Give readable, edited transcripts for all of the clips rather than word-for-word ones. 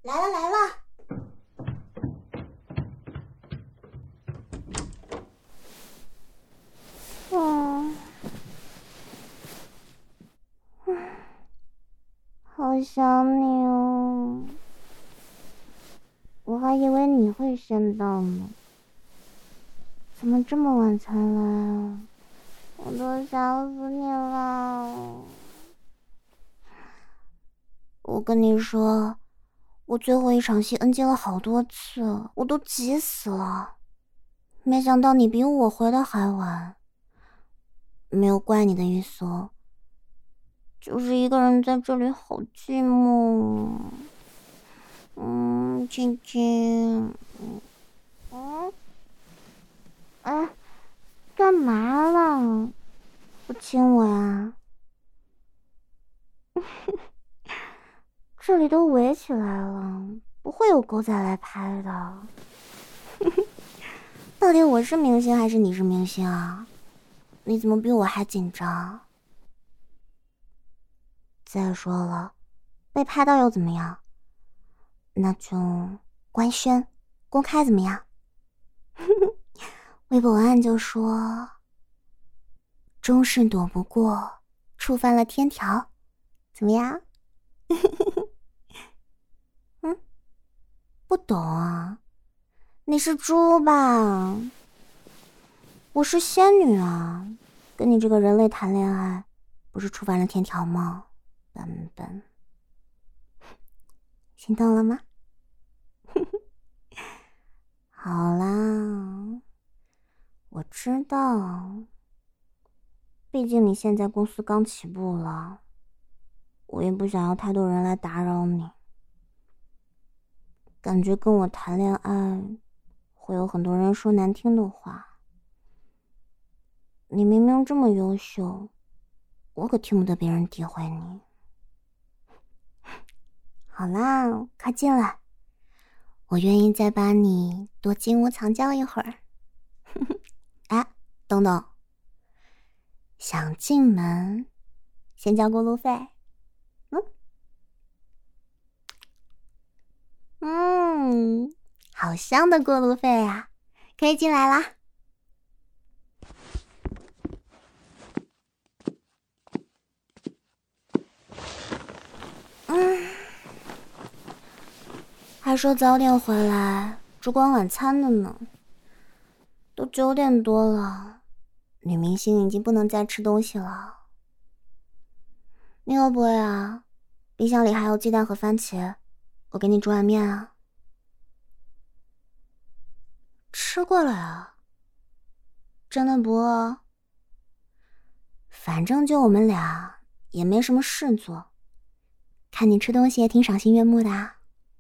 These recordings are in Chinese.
来了来了。好想你哦，我还以为你会先到呢，怎么这么晚才来啊？我都想死你了。我跟你说，我最后一场戏 NG 了好多次，我都急死了。没想到你比我回的还晚，没有怪你的意思哦，就是一个人在这里好寂寞。亲亲，干嘛了？不亲我呀？这里都围起来了，不会有狗仔来拍的。到底我是明星还是你是明星啊？你怎么比我还紧张？再说了，被拍到又怎么样？那就官宣公开怎么样？微博文案就说终是躲不过，触犯了天条，怎么样？不懂啊？你是猪吧？我是仙女啊，跟你这个人类谈恋爱，不是触犯了天条吗？笨笨，心动了吗？好啦，我知道，毕竟你现在公司刚起步了，我也不想要太多人来打扰你。感觉跟我谈恋爱，会有很多人说难听的话。你明明这么优秀，我可听不得别人诋毁你。好啦，快进来，我愿意再把你多金屋藏娇一会儿。哎，等等，想进门先交过路费。好香的过路费啊，可以进来啦。还说早点回来，烛光晚餐的呢。都9点多了，女明星已经不能再吃东西了。你饿不饿啊？冰箱里还有鸡蛋和番茄，我给你煮碗面啊。吃过了啊？真的不饿？反正就我们俩，也没什么事做，看你吃东西也挺赏心悦目的啊。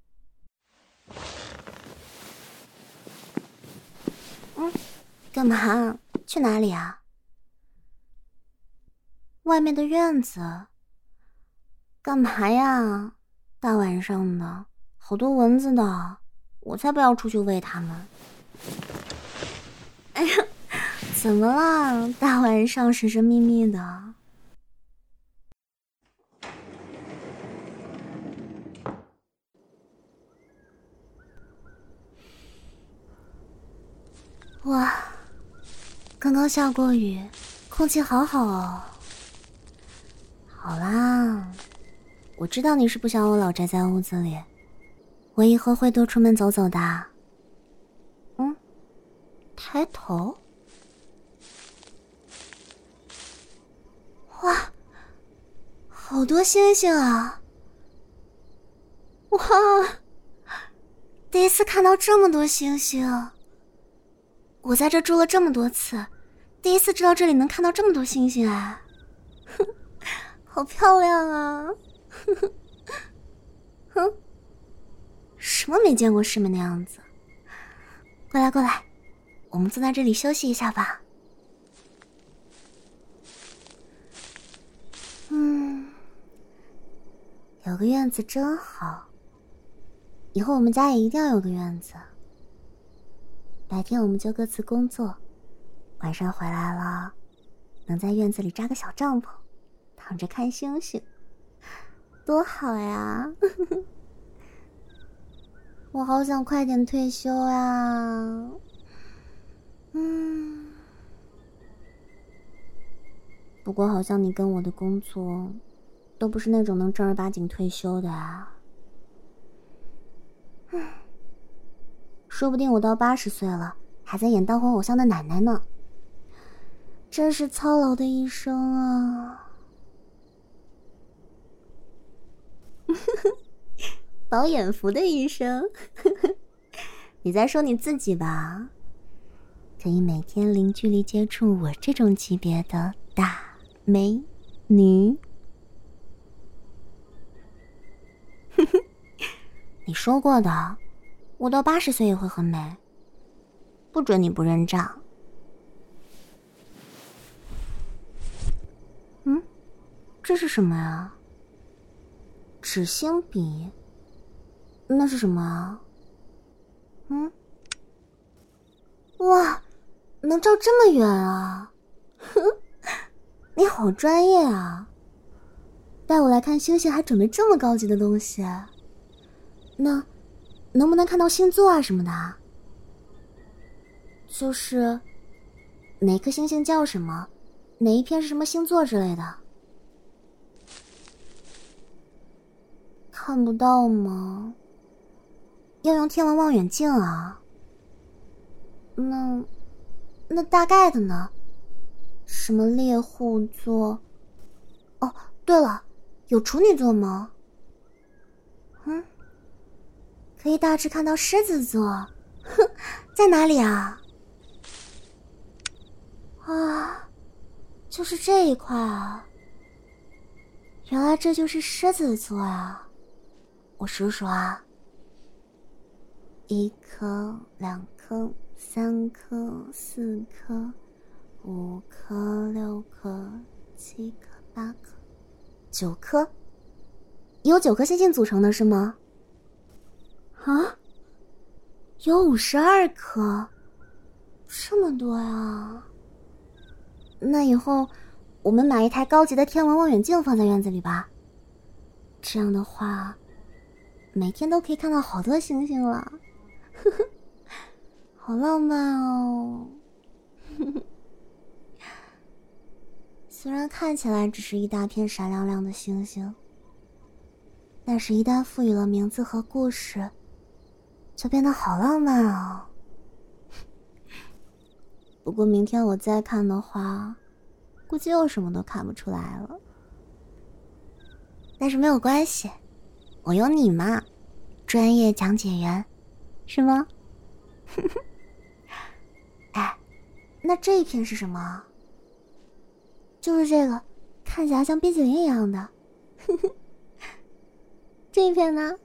干嘛？去哪里啊？外面的院子。干嘛呀？大晚上的，好多蚊子的，我才不要出去喂它们。哎呀，怎么了？大晚上神神秘秘的。哇，刚刚下过雨，空气好好哦。好啦，我知道你是不想我老宅在屋子里，我以后会多出门走走的。抬头。哇，好多星星啊！哇，第一次看到这么多星星。我在这住了这么多次，第一次知道这里能看到这么多星星啊！好漂亮啊！哼，什么没见过世面的样子？过来过来，我们坐在这里休息一下吧。有个院子真好，以后我们家也一定要有个院子。白天我们就各自工作，晚上回来了，能在院子里扎个小帐篷，躺着看星星，多好呀！ 我好想快点退休啊。不过好像你跟我的工作都不是那种能正儿八经退休的啊。说不定我到80岁了还在演当红偶像的奶奶呢。真是操劳的一生啊。饱眼福的一生。你在说你自己吧？可以每天零距离接触我这种级别的大美女。你说过的，我到80岁也会很美，不准你不认账。这是什么呀？纸芯笔？那是什么啊？哇，能照这么远啊！你好专业啊！带我来看星星还准备这么高级的东西，那能不能看到星座啊什么的？就是哪颗星星叫什么，哪一片是什么星座之类的。看不到吗？要用天文望远镜啊。那大概的呢？什么猎户座？哦，对了，有处女座吗？可以大致看到狮子座。在哪里啊？啊，就是这一块啊。原来这就是狮子座啊。我数数啊，1颗、2颗、3颗、4颗、5颗、6颗、7颗、8颗、9颗，由9颗星星组成的是吗？啊，有52颗，这么多呀！那以后我们买一台高级的天文望远镜放在院子里吧，这样的话每天都可以看到好多星星了。好浪漫哦。虽然看起来只是一大片闪亮亮的星星，但是一旦赋予了名字和故事，就变得好浪漫哦。不过明天我再看的话，估计又什么都看不出来了。但是没有关系，我有你嘛，专业讲解员，是吗？哎，那这一片是什么？就是这个，看起来像冰淇淋一样的。这一片呢？